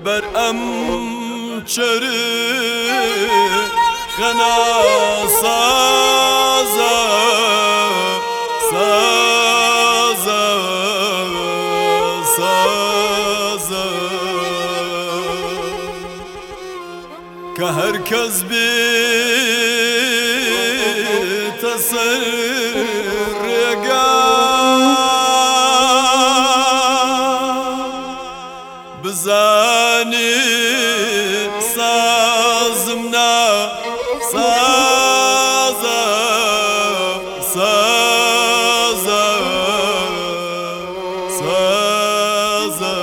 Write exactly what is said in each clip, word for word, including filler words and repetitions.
لبر ام چری خنا سازا سازا سازا که هر کس بی تسرگا بزانی سازمنا سازا سازا سازا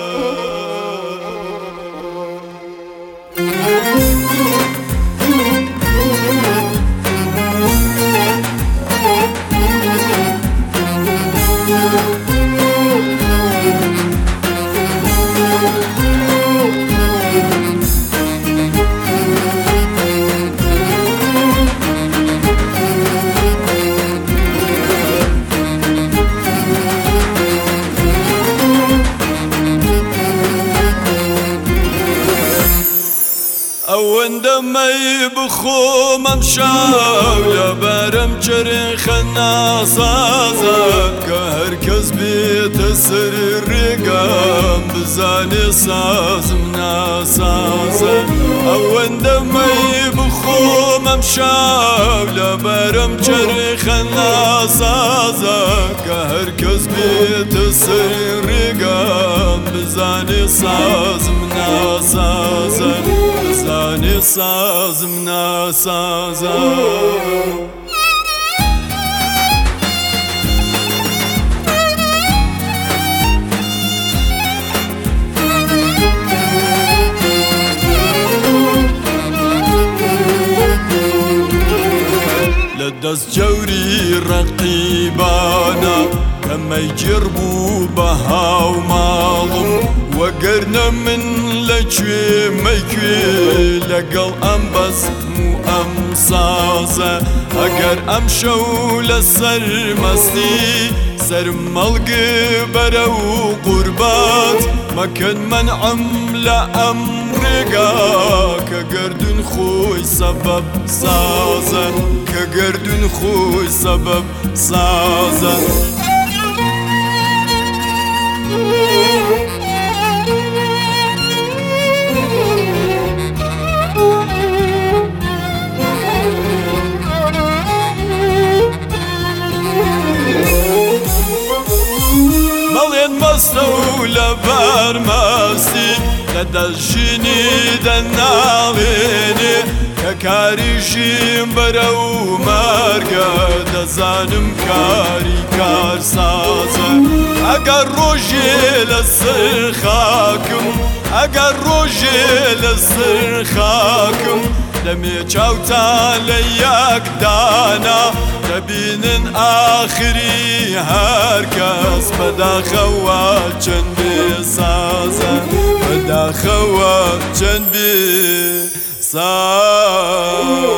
وندمي بخو ممشاو لبرم چرين خنا سازا كهر كز بيت سر الرقام بزاني سازمنا سازا وندمي بخو ممشاو لبرم چرين خنا سازا كهر كز بيت سر الرقام بزاني سازمنا سازا زاني سازمنا سازا لدس جوري رقيبانا كما يجربوا بها ومالهم وقرنا من لجوي ميكوي لقل ام بس مو ام سازا اگر ام شو لسر مستي سر ملق برو قربات ما كان من عملا ام رقا كقردن خوي سبب سازا كقردن خوي سبب سازا مستولى برماسي لدى الجنيد الناغيني ككاريشين برو مارقا دزانم كاري كار سازا اقر روجي للسرخاكم اقر روجي للسرخاكم لمي چاوتا لياك دانا دبين آخري هركز بدا خوات جنبي سازا بدا خوات جنبي سازا